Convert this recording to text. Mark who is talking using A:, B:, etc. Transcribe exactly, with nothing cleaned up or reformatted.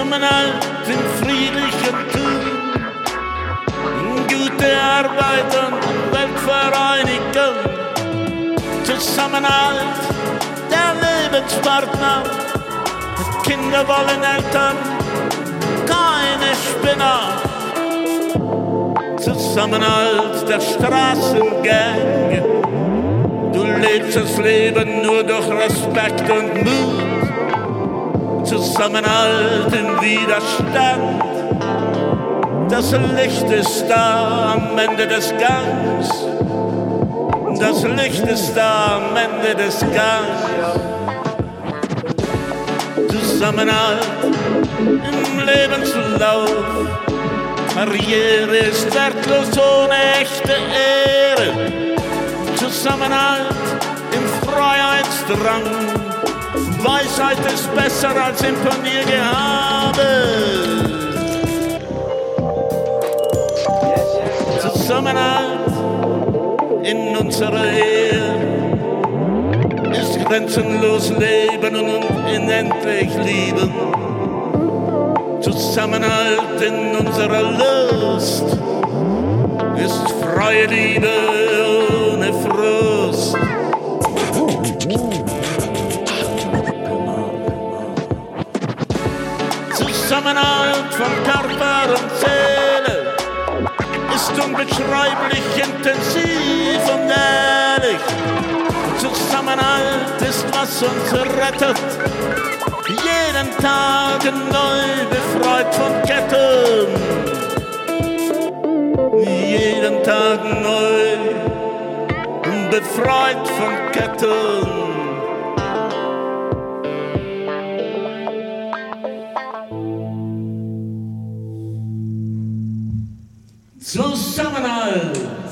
A: Zusammenhalt im friedlichen Tun, gute Arbeit und Weltvereinigung, Zusammenhalt der Lebenspartner, Kinder wollen Eltern, keine Spinner, Zusammenhalt der Straßengang, du lebst das Leben nur durch Respekt und Mut, Zusammenhalt im Widerstand, das Licht ist da am Ende des Gangs, das Licht ist da am Ende des Gangs. Zusammenhalt im Lebenslauf, Karriere ist wertlos ohne echte Ehre. Zusammenhalt im Freiheitsdrang, Weisheit ist besser als Imponiergehabe. Zusammenhalt in unserer Ehe ist grenzenlos Leben und unendlich Liebe. Zusammenhalt in unserer Lust ist freie Liebe ohne Frust. Zusammenhalt von Körper und Seele ist unbeschreiblich intensiv und ehrlich. Zusammenhalt ist, was uns rettet, jeden Tag neu befreit von Ketten. Jeden Tag neu befreit von Ketten. Zusammenhalt.